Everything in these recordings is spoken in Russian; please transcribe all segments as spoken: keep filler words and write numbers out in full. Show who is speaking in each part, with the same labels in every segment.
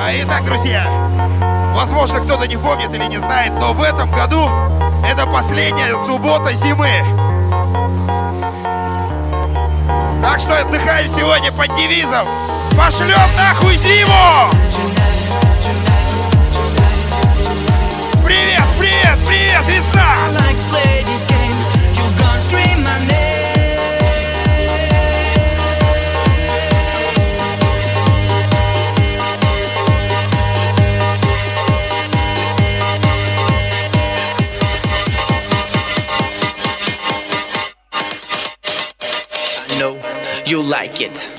Speaker 1: Итак, друзья, возможно, кто-то не помнит или не знает, но в этом году это последняя суббота зимы. Так что отдыхаем сегодня под девизом «Пошлем нахуй зиму!» Привет, привет, привет, весна!
Speaker 2: You like it.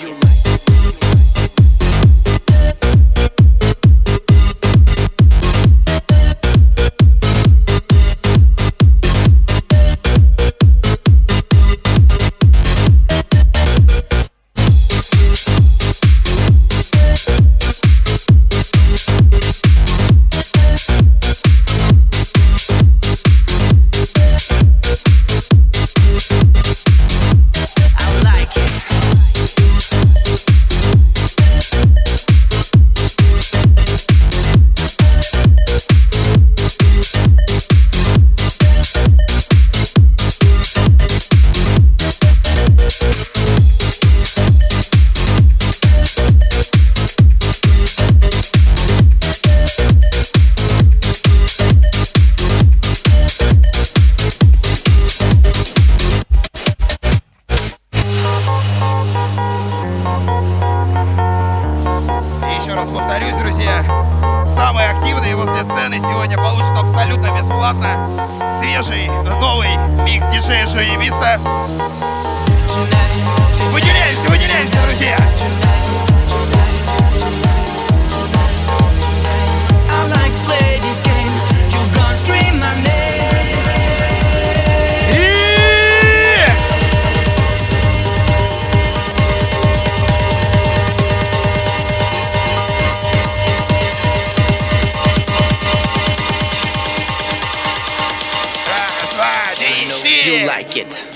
Speaker 1: Еще раз повторюсь, друзья, самые активные возле сцены сегодня получат абсолютно бесплатно свежий новый микс диджея Джонни Миста. Выделяемся, выделяемся, друзья!
Speaker 2: You like it.